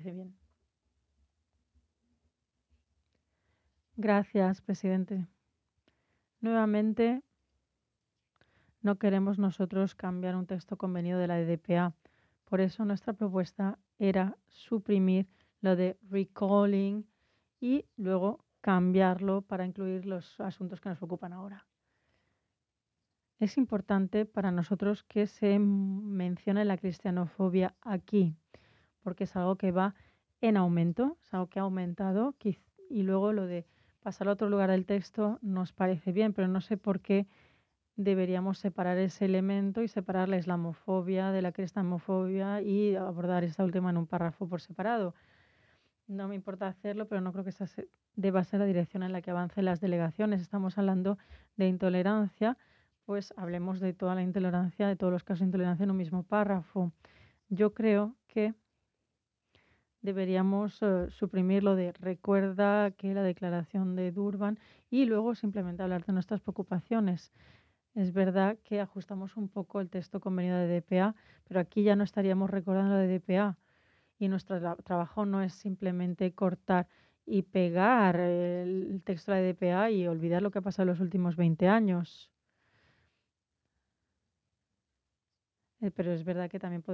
parece bien. Gracias, presidente. Nuevamente, no queremos nosotros cambiar un texto convenido de la EDPA. Por eso nuestra propuesta era suprimir lo de recalling y luego cambiarlo para incluir los asuntos que nos ocupan ahora. Es importante para nosotros que se mencione la cristianofobia aquí, porque es algo que va en aumento, es algo que ha aumentado, y luego lo de pasar a otro lugar del texto nos parece bien, pero no sé por qué deberíamos separar ese elemento y separar la islamofobia de la cristianofobia y abordar esa última en un párrafo por separado. No me importa hacerlo, pero no creo que esa deba ser la dirección en la que avancen las delegaciones. Estamos hablando de intolerancia, pues hablemos de toda la intolerancia, de todos los casos de intolerancia en un mismo párrafo. Yo creo que deberíamos suprimir lo de recuerda que la declaración de Durban y luego simplemente hablar de nuestras preocupaciones. Es verdad que ajustamos un poco el texto convenido de DPA, pero aquí ya no estaríamos recordando lo de DPA y nuestro trabajo no es simplemente cortar y pegar el texto de la DPA y olvidar lo que ha pasado en los últimos 20 años. Pero es verdad que también podemos